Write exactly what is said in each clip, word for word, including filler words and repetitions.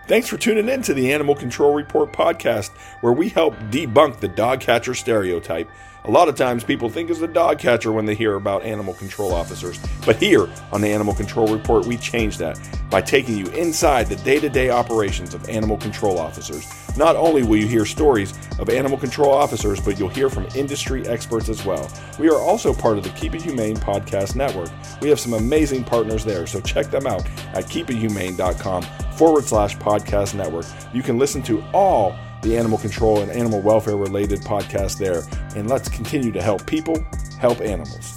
Thanks for tuning in to the Animal Control Report podcast, where we help debunk the dog catcher stereotype. A lot of times people think it's a dog catcher when they hear about animal control officers, but here on the Animal Control Report, we change that by taking you inside the day-to-day operations of animal control officers. Not only will you hear stories of animal control officers, but you'll hear from industry experts as well. We are also part of the Keep It Humane podcast network. We have some amazing partners there, so check them out at keepithumane.com forward slash podcast network. You can listen to all the animal control and animal welfare related podcasts there. And let's continue to help people help animals.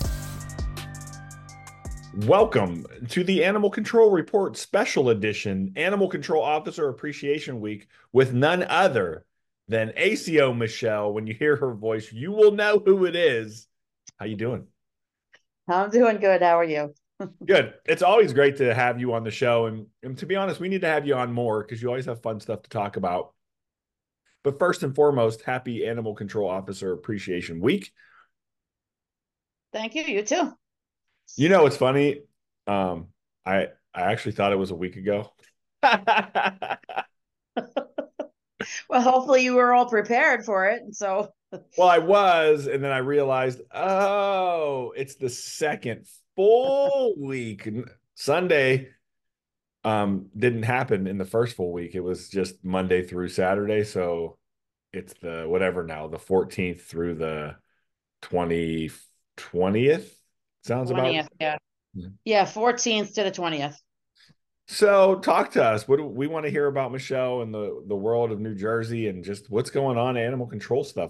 Welcome to the Animal Control Report Special Edition, Animal Control Officer Appreciation Week, with none other than A C O Michelle. When you hear her voice, you will know who it is. How you doing? I'm doing good. How are you? Good. It's always great to have you on the show. And, and to be honest, we need to have you on more because you always have fun stuff to talk about. But first and foremost, happy Animal Control Officer Appreciation Week. Thank you. You too. You know, it's funny. Um, I I actually thought it was a week ago. Well, hopefully you were all prepared for it. So, well, I was, and then I realized, oh, it's the second full week. Sunday um didn't happen in the first full week. It was just Monday through Saturday. So it's the whatever now, the fourteenth through the twentieth. Sounds twentieth, about. yeah. Yeah, fourteenth to the twentieth. So talk to us. What do we want to hear about Michelle and the, the world of New Jersey and just what's going on animal control stuff?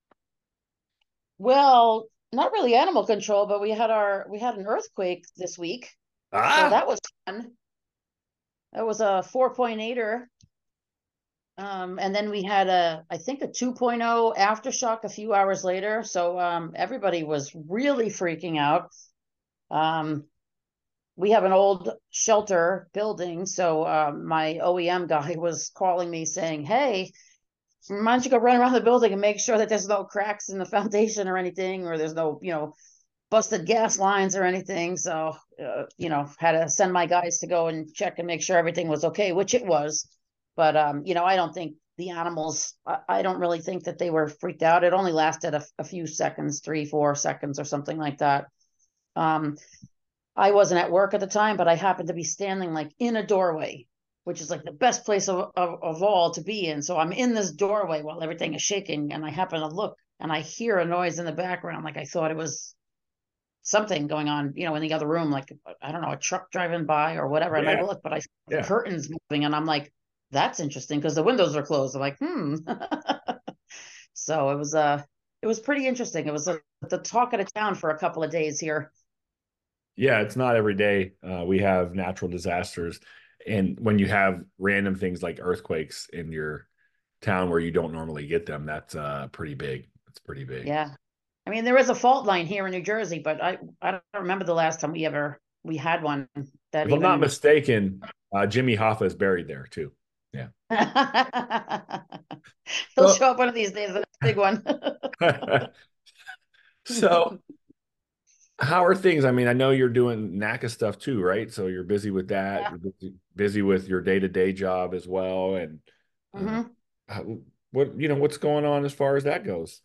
Well, not really animal control, but we had our we had an earthquake this week. Ah, so that was fun. It was a four point eighter. Um, and then we had a, I think a two point oh aftershock a few hours later. So um, everybody was really freaking out. Um, we have an old shelter building. So um, my O E M guy was calling me saying, hey, why don't you go run around the building and make sure that there's no cracks in the foundation or anything, or there's no, you know, busted gas lines or anything. So, uh, you know, had to send my guys to go and check and make sure everything was okay, which it was. But, um, you know, I don't think the animals, I, I don't really think that they were freaked out. It only lasted a, a few seconds, three, four seconds or something like that. Um, I wasn't at work at the time, but I happened to be standing like in a doorway, which is like the best place of, of, of all to be in. So I'm in this doorway while everything is shaking, and I happen to look and I hear a noise in the background. Like I thought it was something going on, you know, in the other room, like, I don't know, a truck driving by or whatever. And yeah, I look, but I see the yeah. curtains moving, and I'm like, that's interesting because the windows are closed. I'm like, hmm. So it was, uh, it was pretty interesting. It was a, the talk of the town for a couple of days here. Yeah, it's not every day uh, we have natural disasters. And when you have random things like earthquakes in your town where you don't normally get them, that's uh, pretty big. It's pretty big. Yeah. I mean, there is a fault line here in New Jersey, but I, I don't remember the last time we ever, we had one that If I'm not even. mistaken, uh, Jimmy Hoffa is buried there too. Yeah. He'll So, show up one of these days, a big one. so how are things? I mean, I know you're doing NACA stuff too, right? So you're busy with that. Yeah. You're busy, busy with your day-to-day job as well. And uh, Mm-hmm. how, what, you know, what's going on as far as that goes?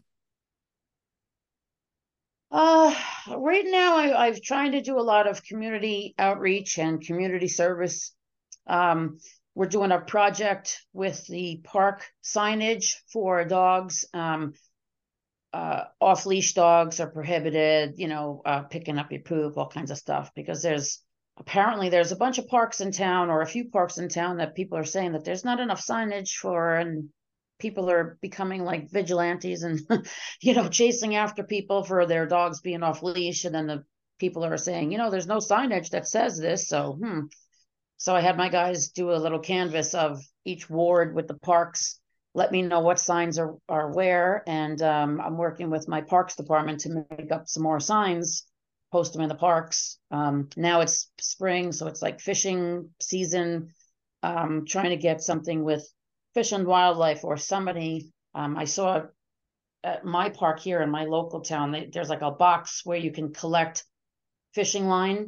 Uh, right now, I, I've trying to do a lot of community outreach and community service. Um, we're doing a project with the park signage for dogs. Um, uh, off leash dogs are prohibited, you know, uh, picking up your poop, all kinds of stuff, because there's apparently there's a bunch of parks in town, or a few parks in town, that people are saying that there's not enough signage for, and people are becoming like vigilantes and, you know, chasing after people for their dogs being off leash. And then the people are saying, you know, there's no signage that says this. So, hmm. So I had my guys do a little canvas of each ward with the parks, let me know what signs are, are where. And um, I'm working with my parks department to make up some more signs, post them in the parks. Um, now it's spring, so it's like fishing season. Um, trying to get something with Fish and Wildlife or somebody. Um, I saw at my park here in my local town, they, there's like a box where you can collect fishing line.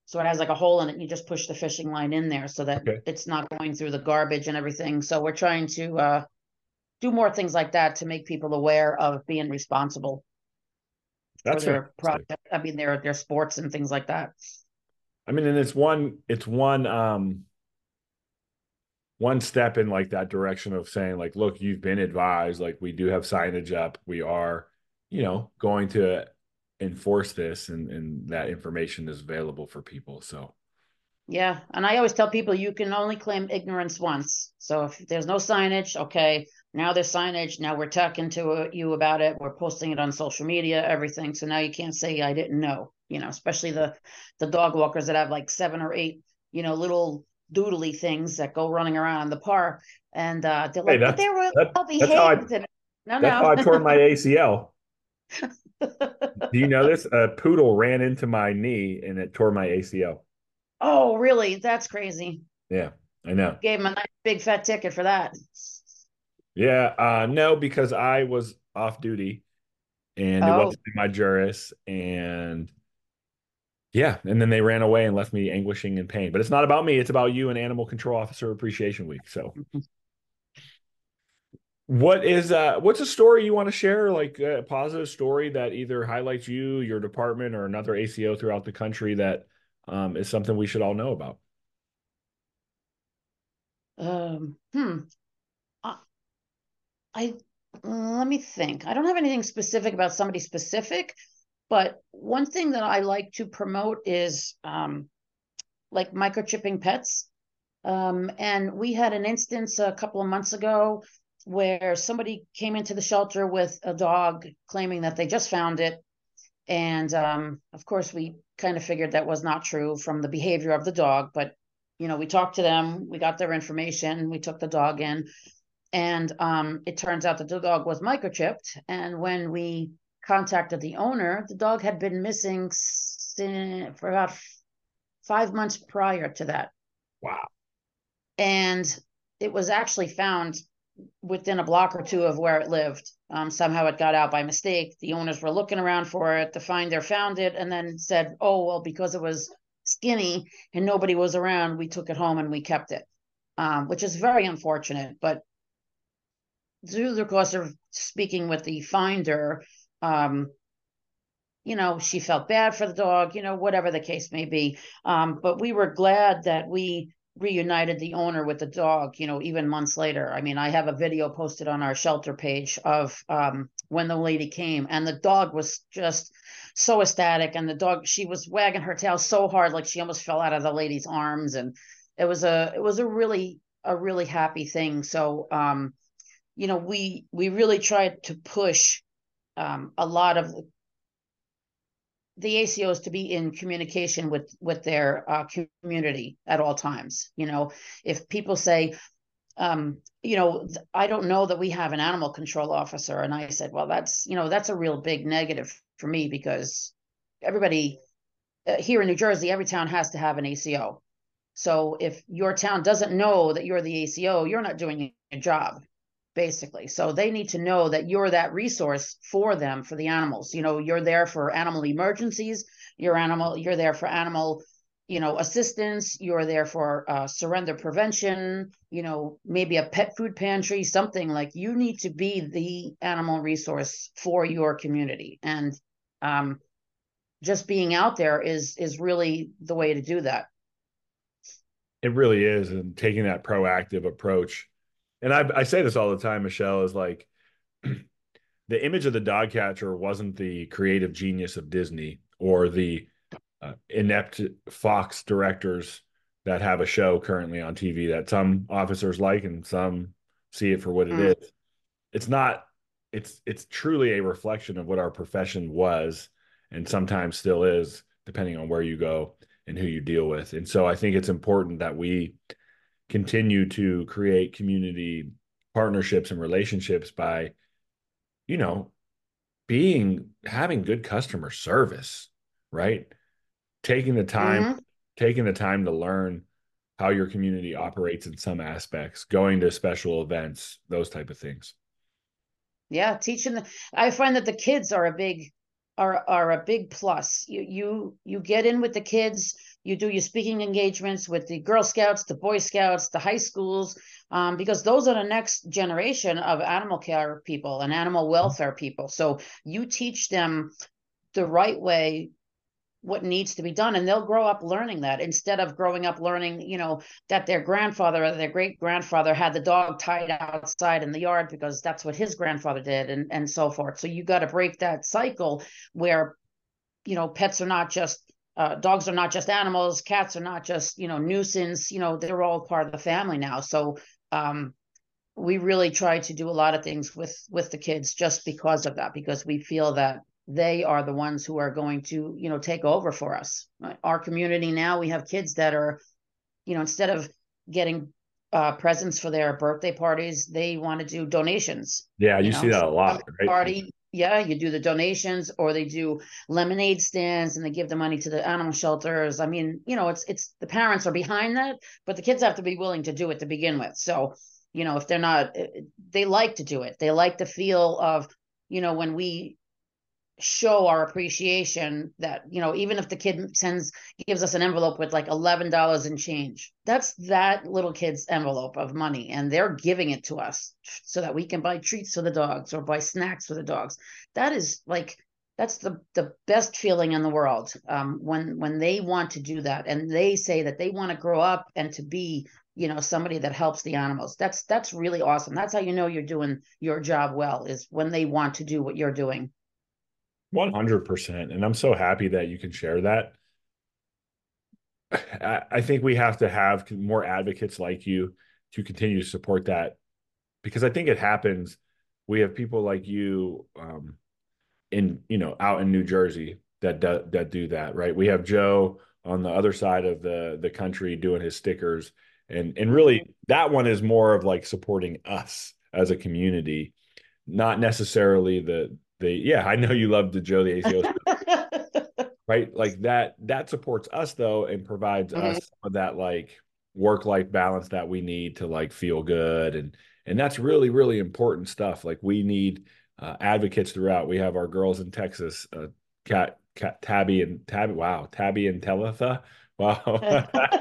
So it has like a hole in it, and you just push the fishing line in there so that Okay. it's not going through the garbage and everything. So we're trying to uh, do more things like that to make people aware of being responsible for That's their fantastic. project. I mean, their their sports and things like that. I mean, and it's one, it's one, um, one step in like that direction of saying like, look, you've been advised, like we do have signage up. We are, you know, going to enforce this and, and that information is available for people. So Yeah, and I always tell people you can only claim ignorance once. So if there's no signage, okay, now there's signage. Now we're talking to uh, you about it. We're posting it on social media, everything. So now you can't say I didn't know. You know, especially the the dog walkers that have like seven or eight, you know, little doodly things that go running around in the park, and uh, they're hey, like, but that's they were that well that's how I behaved. And no, that's how no. I tore my A C L. Do you know this? A poodle ran into my knee and it tore my A C L. Oh, really? That's crazy. Yeah, I know. Gave him a nice big fat ticket for that. Yeah, uh, no, because I was off duty and it Oh, wasn't in my juris, and yeah, and then they ran away and left me anguishing in pain. But it's not about me; it's about you and Animal Control Officer Appreciation Week. So, what is uh, what's a story you want to share? Like a positive story that either highlights you, your department, or another A C O throughout the country that um, is something we should all know about. um, hmm. I, I let me think. I don't have anything specific about somebody specific, but one thing that I like to promote is um, like microchipping pets. Um, and we had an instance a couple of months ago where somebody came into the shelter with a dog claiming that they just found it. And um, of course, we kind of figured that was not true from the behavior of the dog. But, you know, we talked to them, we got their information, we took the dog in, and um, it turns out that the dog was microchipped. And when we contacted the owner, the dog had been missing for about five months prior to that. Wow. And it was actually found within a block or two of where it lived. Um, somehow it got out by mistake. The owners were looking around for it. The finder found it and then said, oh, well, because it was skinny and nobody was around, we took it home and we kept it, um, which is very unfortunate. But through the course of speaking with the finder, um, you know, she felt bad for the dog, you know, whatever the case may be. Um, but we were glad that we reunited the owner with the dog, you know, even months later. I mean, I have a video posted on our shelter page of um, when the lady came, and the dog was just so ecstatic. And the dog, she was wagging her tail so hard, like she almost fell out of the lady's arms. And it was a, it was a really, a really happy thing. So, um, you know, we, we really tried to push um, a lot of the A C Os to be in communication with with their uh, community at all times. You know, if people say, um, you know, I don't know that we have an animal control officer, and I said, well, that's you know, that's a real big negative for me because everybody uh, here in New Jersey, every town has to have an A C O. So if your town doesn't know that you're the A C O, you're not doing a job basically. So they need to know that you're that resource for them, for the animals. You know, you're there for animal emergencies, you're animal, you're there for animal, you know, assistance, you're there for uh, surrender prevention, you know, maybe a pet food pantry, something like you need to be the animal resource for your community. And um, just being out there is is really the way to do that. It really is, and taking that proactive approach. And I, I say this all the time, Michelle, is like the image of the dog catcher wasn't the creative genius of Disney or the uh, inept Fox directors that have a show currently on T V that some officers like and some see it for what it Mm. is. It's not, it's it's truly a reflection of what our profession was and sometimes still is, depending on where you go and who you deal with. And so I think it's important that we continue to create community partnerships and relationships by, you know, being having good customer service, right? Taking the time, Mm-hmm. taking the time to learn how your community operates in some aspects, going to special events, those type of things. Yeah, teaching the, I find that the kids are a big are are a big plus. You you you get in with the kids, you do your speaking engagements with the Girl Scouts, the Boy Scouts, the high schools, um, because those are the next generation of animal care people and animal welfare people. So you teach them the right way, what needs to be done, and they'll grow up learning that, instead of growing up learning, you know, that their grandfather or their great grandfather had the dog tied outside in the yard because that's what his grandfather did, and and so forth. So you got to break that cycle where, you know, pets are not just uh, dogs are not just animals, cats are not just, you know, nuisance, you know, they're all part of the family now. So um we really try to do a lot of things with with the kids just because of that, because we feel that they are the ones who are going to, you know, take over for us. Our community now, we have kids that are, you know, instead of getting uh, presents for their birthday parties, they want to do donations. Yeah, you You see know, that a lot, right? party, yeah, you do the donations, or they do lemonade stands and they give the money to the animal shelters. I mean, you know, it's it's the parents are behind that, but the kids have to be willing to do it to begin with. So, you know, if they're not, they like to do it. They like the feel of, you know, when we show our appreciation, that, you know, even if the kid sends gives us an envelope with like eleven dollars in change, that's that little kid's envelope of money, and they're giving it to us so that we can buy treats for the dogs or buy snacks for the dogs. That is like, that's the the best feeling in the world, um, when when they want to do that, and they say that they want to grow up and to be, you know, somebody that helps the animals. That's that's really awesome. That's how you know you're doing your job well, is when they want to do what you're doing. one hundred percent. And I'm so happy that you can share that. I, I think we have to have more advocates like you to continue to support that, because I think it happens. We have people like you um, in, you know, out in New Jersey that do, that do that, right? We have Joe on the other side of the the country doing his stickers, and and really that one is more of like supporting us as a community, not necessarily the the yeah, I know you love the Joe the A C O stuff, right? Like that that supports us though, and provides Mhm. us some of that like work-life balance that we need to like feel good, and and that's really really important stuff. Like we need uh, advocates throughout. We have our girls in Texas, uh, Cat, Cat, Tabby and Tabby. Wow, Tabby and Talitha. Wow,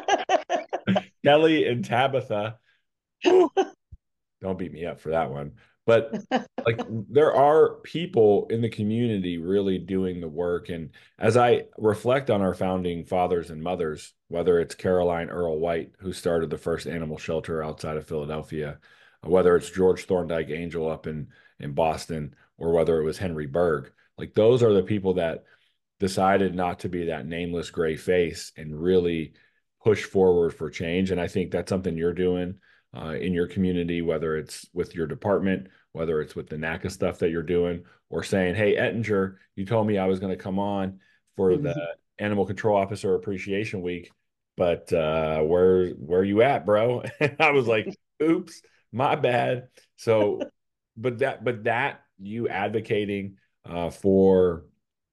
Kelly and Tabitha. Whew. Don't beat me up for that one. But like there are people in the community really doing the work. And as I reflect on our founding fathers and mothers, whether it's Caroline Earl White, who started the first animal shelter outside of Philadelphia, whether it's George Thorndike Angel up in, in Boston, or whether it was Henry Berg, like those are the people that decided not to be that nameless gray face and really push forward for change. And I think that's something you're doing uh, in your community, whether it's with your department, whether it's with the NACA stuff that you're doing, or saying, hey, Ettinger, you told me I was going to come on for the Animal Control Officer Appreciation Week, but uh, where where you at, bro? And I was like, oops, my bad. So, but that but that you advocating uh, for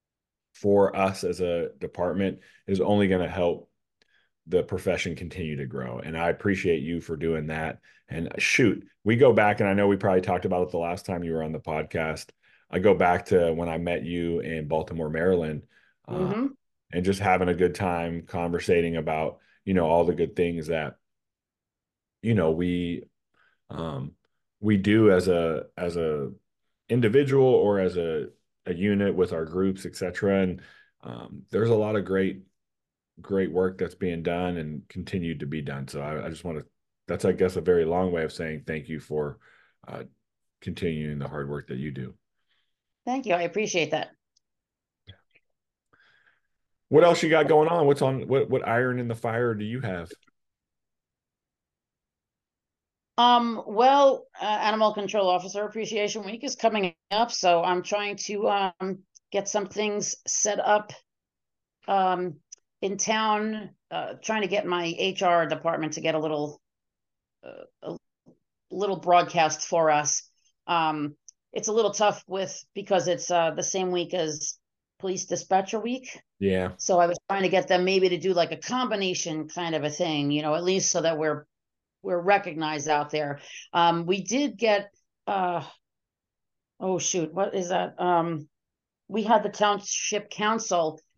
for us as a department is only going to help the profession continue to grow. And I appreciate you for doing that. And shoot, we go back, and I know we probably talked about it the last time you were on the podcast. I go back to when I met you in Baltimore, Maryland, uh, Mm-hmm. and just having a good time conversating about, you know, all the good things that, you know, we, um, we do as a, as a individual or as a, a unit with our groups, et cetera. And um, there's a lot of great great work that's being done and continued to be done. So I, I just want to, that's, I guess, a very long way of saying thank you for uh, continuing the hard work that you do. Thank you. I appreciate that. What else you got going on? What's on, what, what iron in the fire do you have? Um, well, uh, Animal Control Officer Appreciation Week is coming up, so I'm trying to um, get some things set up um, in town, uh, trying to get my H R department to get a little uh, a little broadcast for us. Um, it's a little tough with because it's uh, the same week as Police Dispatcher Week. Yeah. So I was trying to get them maybe to do like a combination kind of a thing, you know, at least so that we're we're recognized out there. Um, we did get uh, oh shoot, what is that? Um, we had the township council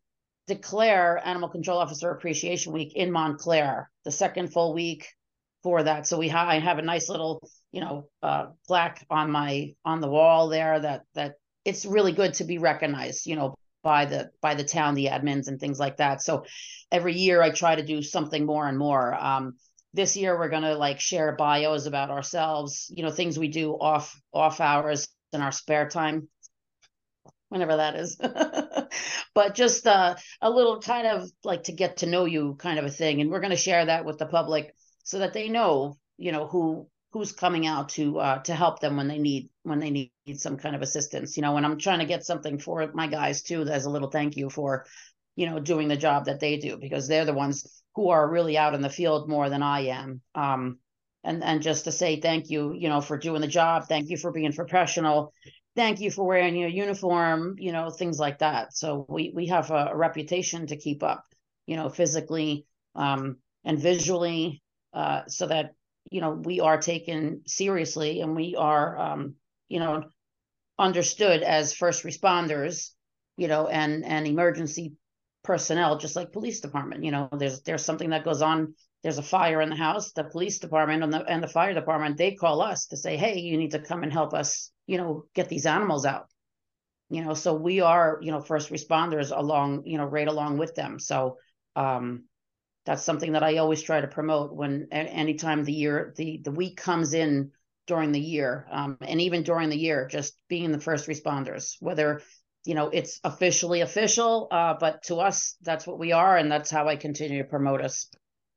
declare Animal Control Officer Appreciation Week in Montclair, the second full week for that. So we ha- I have a nice little, you know, uh, plaque on my on the wall there that that it's really good to be recognized, you know, by the by the town, the admins and things like that. So every year I try to do something more and more. Um, this year we're gonna like share bios about ourselves, you know, things we do off off hours in our spare time, whenever that is. But just uh, a little kind of like to get to know you kind of a thing. And we're going to share that with the public so that they know, you know, who who's coming out to uh, to help them when they need when they need some kind of assistance. You know, when I'm trying to get something for my guys too, as a little thank you for, you know, doing the job that they do, because they're the ones who are really out in the field more than I am. Um, and and just to say thank you, you know, for doing the job. Thank you for being professional. Thank you for wearing your uniform, you know, things like that. So we we have a, a reputation to keep up, you know, physically um, and visually, uh, so that, you know, we are taken seriously and we are, um, you know, understood as first responders, you know, and and emergency personnel, just like police department. You know, there's there's something that goes on. There's a fire in the house. The police department and the and the fire department, they call us to say, hey, you need to come and help us, you know, get these animals out. You know, so we are, you know, first responders along, you know, right along with them. So um, that's something that I always try to promote when anytime the year the the week comes in during the year, um, and even during the year, just being the first responders, whether, you know, it's officially official, uh, but to us, that's what we are, and that's how I continue to promote us.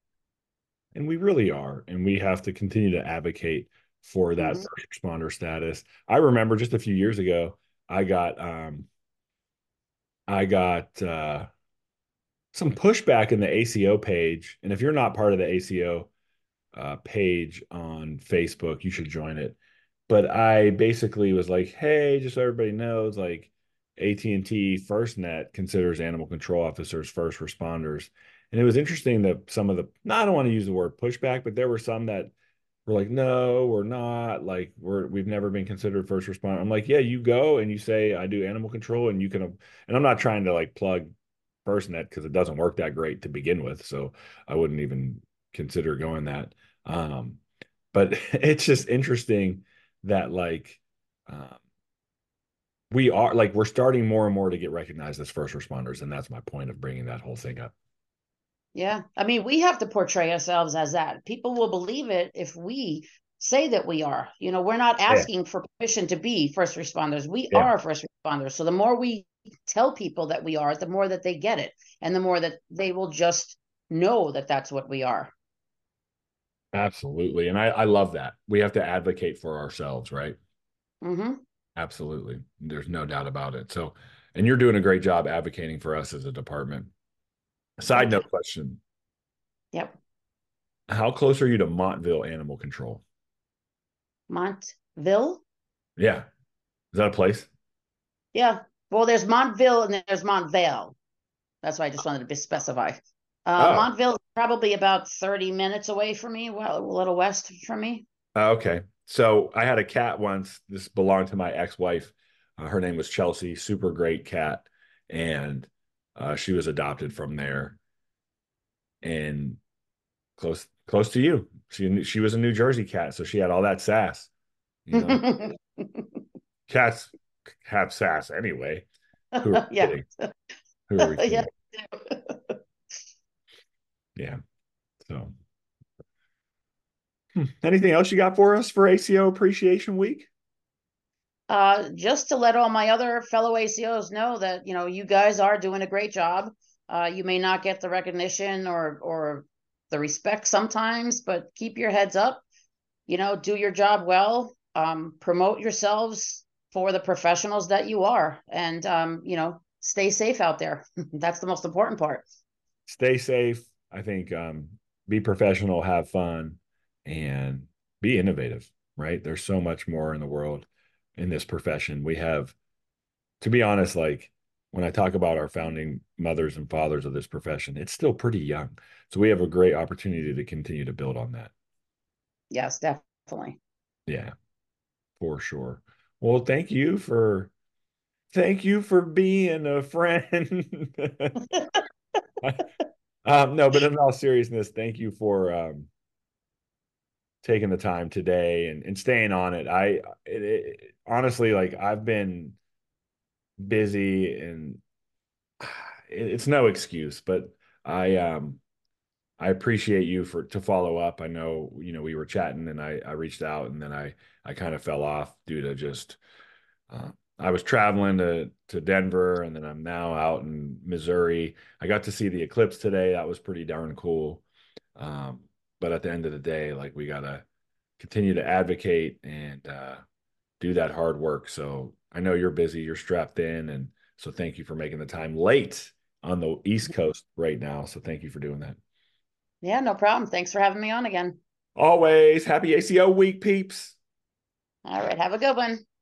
And we really are. And we have to continue to advocate for that Mhm. first responder status. I remember just a few years ago, I got um I got uh some pushback in the A C O page. And if you're not part of the A C O uh, page on Facebook, you should join it. But I basically was like, hey, just so everybody knows, like A T and T FirstNet considers animal control officers first responders. And it was interesting that some of the, no, I don't want to use the word pushback, but there were some that were like, no, we're not. Like, we're, we've never been considered first responder. I'm like, yeah, you go and you say, I do animal control, and you can, and I'm not trying to like plug FirstNet because it doesn't work that great to begin with. So I wouldn't even consider going that. Um, but it's just interesting that like um, we are like we're starting more and more to get recognized as first responders, and that's my point of bringing that whole thing up. Yeah. I mean, we have to portray ourselves as that. People will believe it if we say that we are. You know, we're not Yeah, asking for permission to be first responders. We yeah, are first responders. So the more we tell people that we are, the more that they get it, and the more that they will just know that that's what we are. absolutely. And I, I love that. We have to advocate for ourselves, right? Mm-hmm. Absolutely. There's no doubt about it. So, and you're doing a great job advocating for us as a department. Side Thank you. note question. Yep. How close are you to Montville Animal Control? Montville? Yeah. Is that a place? Yeah. Well, there's Montville and there's Montvale. That's why I just wanted to be specify. Uh, Oh, Montville is probably about thirty minutes away from me, well, a little west from me. oh, okay. So I had a cat once. This belonged to my ex-wife. Uh, her name was Chelsea, super great cat. And uh, she was adopted from there and close close to you. She she was a New Jersey cat, so she had all that sass. You know, cats have sass anyway. Who are we Yeah. kidding? Who are we Yeah. kidding? Yeah. So, hmm. Anything else you got for us for A C O Appreciation Week? Uh, just to let all my other fellow A C Os know that, you know, you guys are doing a great job. Uh, you may not get the recognition or or the respect sometimes, but keep your heads up. You know, do your job well. Um, promote yourselves for the professionals that you are, and um, you know, stay safe out there. That's the most important part. Stay safe. I think um, be professional, have fun, and be innovative, right? There's so much more in the world in this profession. We have, to be honest, like when I talk about our founding mothers and fathers of this profession, it's still pretty young. So we have a great opportunity to continue to build on that. Yes, definitely. Yeah, for sure. Well, thank you for thank you for being a friend. um, no, but in all seriousness, thank you for um, taking the time today and, and staying on it. I it, it, honestly, like I've been busy and it, it's no excuse, but I um I appreciate you for to follow up. I know, you know, we were chatting and I I reached out and then I I kind of fell off due to just uh, I was traveling to to Denver and then I'm now out in Missouri. I got to see the eclipse today. That was pretty darn cool. Um, but at the end of the day, like we gotta continue to advocate and uh, do that hard work. So I know you're busy, you're strapped in, and so thank you for making the time late on the East Coast right now. So thank you for doing that. Yeah, no problem. Thanks for having me on again. Always happy A C O week, peeps. All right. Have a good one.